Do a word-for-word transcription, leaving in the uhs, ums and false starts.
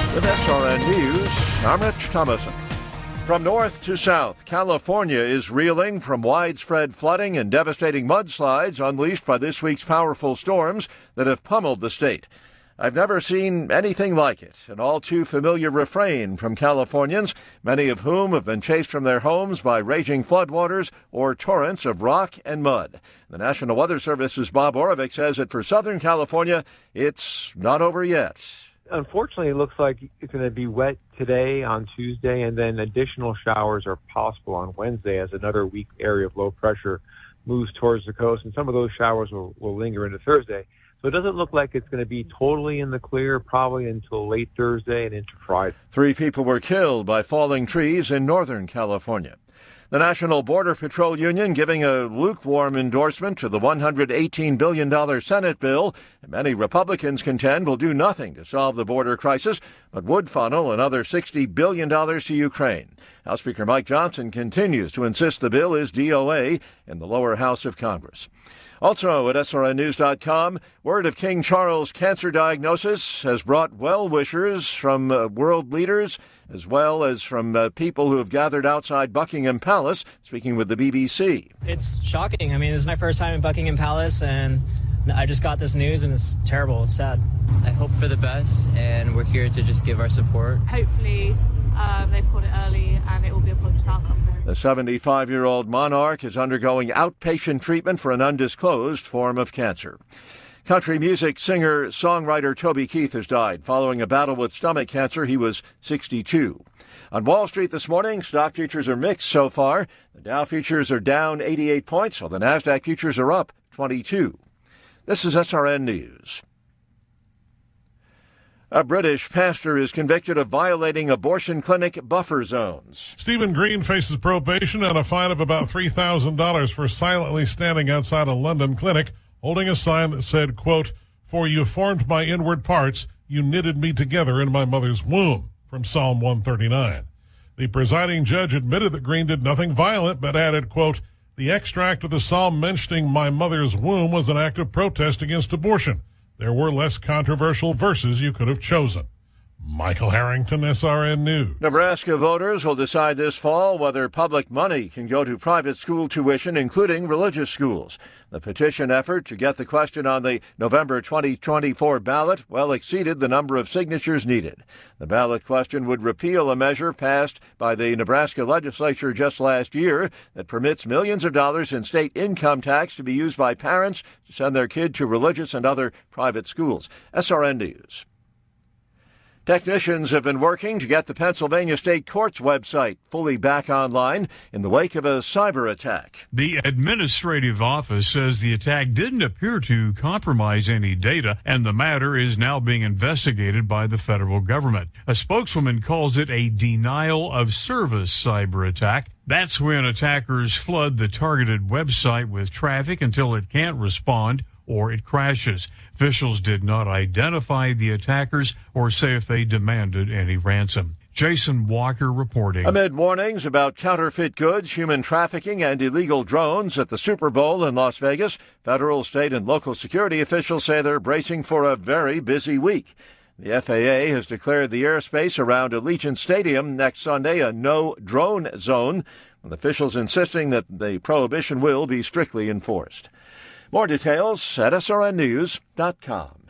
With S R N News, I'm Rich Thomason. From north to south, California is reeling from widespread flooding and devastating mudslides unleashed by this week's powerful storms that have pummeled the state. I've never seen anything like it, an all too familiar refrain from Californians, many of whom have been chased from their homes by raging floodwaters or torrents of rock and mud. The National Weather Service's Bob Oravec says that for Southern California, it's not over yet. Unfortunately, it looks like it's going to be wet today on Tuesday, and then additional showers are possible on Wednesday as another weak area of low pressure moves towards the coast, and some of those showers will, will linger into Thursday. So it doesn't look like it's going to be totally in the clear probably until late Thursday and into Friday. Three people were killed by falling trees in Northern California. The National Border Patrol Union giving a lukewarm endorsement to the one hundred eighteen billion dollars Senate bill. Many Republicans contend will do nothing to solve the border crisis, but would funnel another sixty billion dollars to Ukraine. House Speaker Mike Johnson continues to insist the bill is D O A in the lower house of Congress. Also at S R N news dot com, word of King Charles' cancer diagnosis has brought well-wishers from uh, world leaders as well as from uh, people who have gathered outside Buckingham Palace, speaking with the B B C. It's shocking. I mean, this is my first time in Buckingham Palace, and I just got this news, and it's terrible. It's sad. I hope for the best, and we're here to just give our support. Hopefully, uh, they've caught it early, and it will be a positive outcome for him. The seventy-five-year-old monarch is undergoing outpatient treatment for an undisclosed form of cancer. Country music singer-songwriter Toby Keith has died following a battle with stomach cancer. He was sixty-two. On Wall Street this morning, stock futures are mixed so far. The Dow futures are down eighty-eight points, while the NASDAQ futures are up twenty-two. This is S R N News. A British pastor is convicted of violating abortion clinic buffer zones. Stephen Green faces probation and a fine of about three thousand dollars for silently standing outside a London clinic holding a sign that said, quote, "For you formed my inward parts, you knitted me together in my mother's womb," from Psalm one thirty-nine. The presiding judge admitted that Green did nothing violent, but added, quote, "The extract of the psalm mentioning my mother's womb was an act of protest against abortion. There were less controversial verses you could have chosen." Michael Harrington, S R N News. Nebraska voters will decide this fall whether public money can go to private school tuition, including religious schools. The petition effort to get the question on the November twenty twenty-four ballot well exceeded the number of signatures needed. The ballot question would repeal a measure passed by the Nebraska legislature just last year that permits millions of dollars in state income tax to be used by parents to send their kid to religious and other private schools. S R N News. Technicians have been working to get the Pennsylvania State Court's website fully back online in the wake of a cyber attack. The administrative office says the attack didn't appear to compromise any data, and the matter is now being investigated by the federal government. A spokeswoman calls it a denial of service cyber attack. That's when attackers flood the targeted website with traffic until it can't respond or it crashes. Officials did not identify the attackers or say if they demanded any ransom. Jason Walker reporting. Amid warnings about counterfeit goods, human trafficking, and illegal drones at the Super Bowl in Las Vegas, federal, state, and local security officials say they're bracing for a very busy week. The F A A has declared the airspace around Allegiant Stadium next Sunday a no-drone zone, with officials insisting that the prohibition will be strictly enforced. More details at S R N news dot com.